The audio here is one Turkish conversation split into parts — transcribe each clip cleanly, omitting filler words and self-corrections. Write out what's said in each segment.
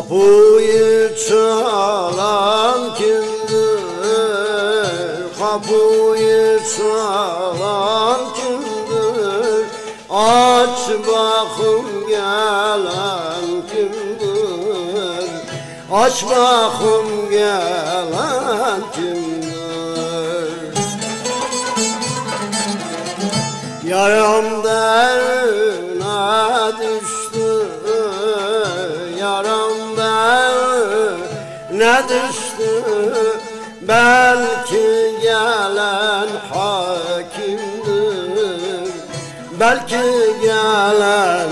Kapıyı çalan kimdir? Kapıyı çalan kimdir? Aç bakım gelen kimdir? Aç bakım gelen kimdir? Yaram derine düştü, yaram derine düştü. Belki gelen hakimdir, belki gelen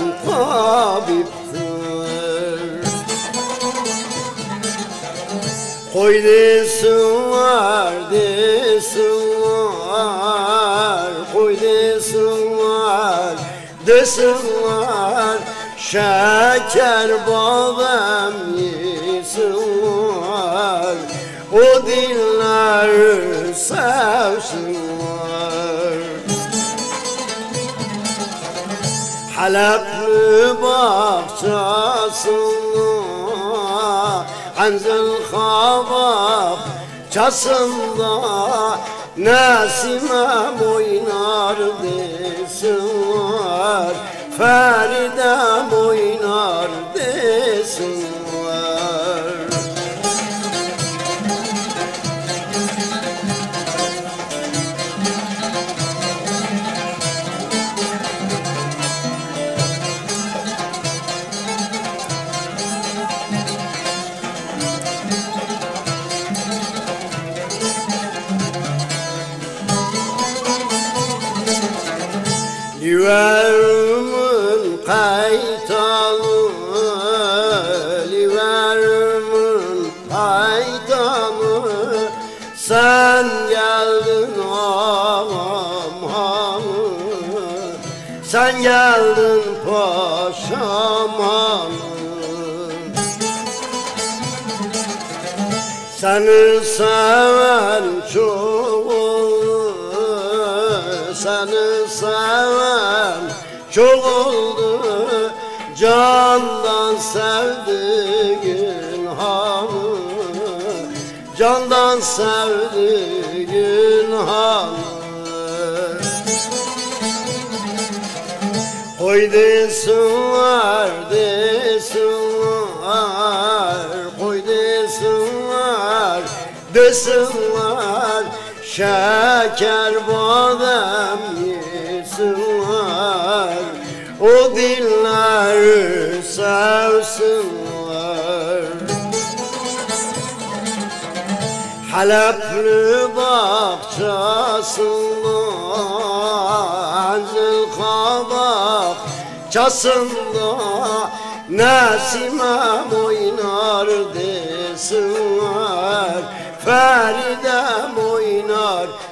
tabiptir. Koy desinler, desinler, koy desinler, desinler. Şeker badem yesinler, o dilleri sevsinler. Halepli bahçesinde, Anzil kabakçasında Nesimem oynar desinler, Feridem oynar desinler. Liverimin kaytanı, liverimin kaytanı, sen geldin ağam hanı, sen geldin paşam hanı. Seni seven çok oldu, seni seven çok oldu. Candan sevdiğin hanı, candan sevdiğin hanı. Koy desinler, desinler, koy desinler, desinler. Şeker badem yesinler, o dilleri sevsinler. Halepli bahçesinde, Anzil kabakçasında Nesimem oynar desinler, Feridem oynar